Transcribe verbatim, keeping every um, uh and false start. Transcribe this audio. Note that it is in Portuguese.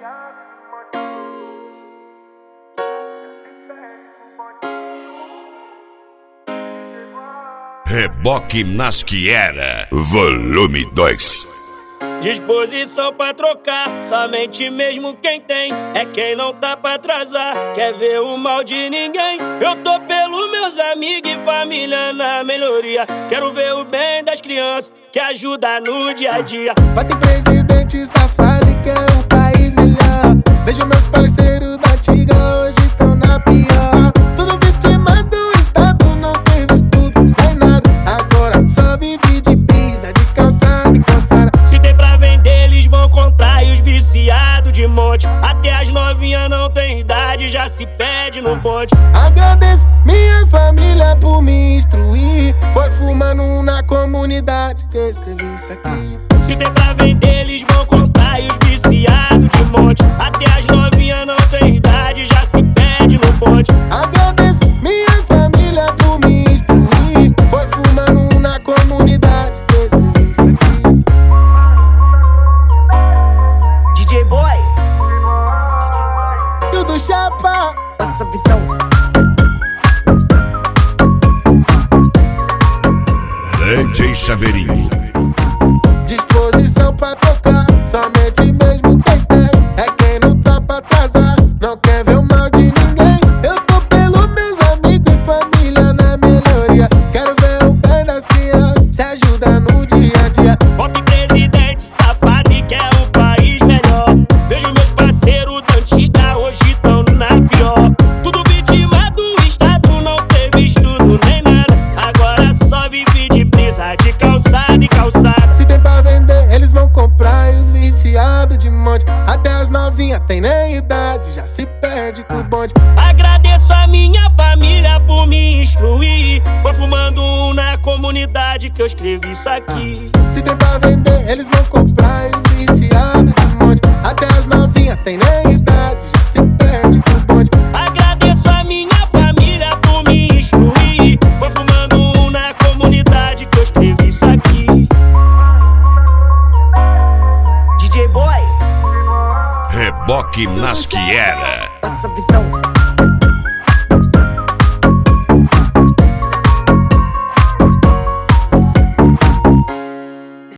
Reboque nas que era, volume dois. Disposição pra trocar, somente mesmo quem tem é quem não tá pra atrasar, quer ver o mal de ninguém. Eu tô pelos meus amigos e família na melhoria, quero ver o bem das crianças que ajuda no dia a dia. Bate presidente safado e quer um país melhor. Vejo meus parceiros da antiga, hoje tão na pior. Tudo vítima do estado, não teve estudo, nem nada. Agora só vive de brisa, de calçada e calçada. Se tem pra vender, eles vão comprar e os viciados de monte. Até as novinhas não tem idade, já se pede no bonde. Agradeço minha família por me instruir. Foi fumando na comunidade que eu escrevi isso aqui. Se tem pra vender, eles vão comprar e os viciados de monte. Até as novinhas não tem idade, já se pede no bonde. Agradeço minha família por me instruir. Foi fumando na comunidade que eu escrevi isso aqui. D J Boy E o do Chapa, essa visão. D J Chaveirinho. disposição pra tocar, somente mesmo quem tem é quem não tá pra atrasar, não quer ver o mal de ninguém. Eu tô pelos meus amigos e família na melhoria, quero ver o bem das crianças, se ajuda no dia a dia. Pop presidente safado e quer um país melhor. Vejo meus parceiros da antiga, hoje tão na pior. Tudo vítima do estado, não teve estudo nem nada. Agora só vive de brisa, de calçada e calçada. Se tem pra vender, eles vão comprar e os viciados de monte. Até as novinhas tem nem idade, já se perde com o bonde. Agradeço a minha família por me instruir. Foi fumando um na comunidade que eu escrevi isso aqui. Se tem pra vender, eles vão comprar e os viciados de monte. Até as novinhas tem nem idade, já se perde com o bonde. Agradeço a minha família por me instruir. Foi fumando um na comunidade que eu escrevi isso aqui. D J Boy Reboque nas que era. essa visão.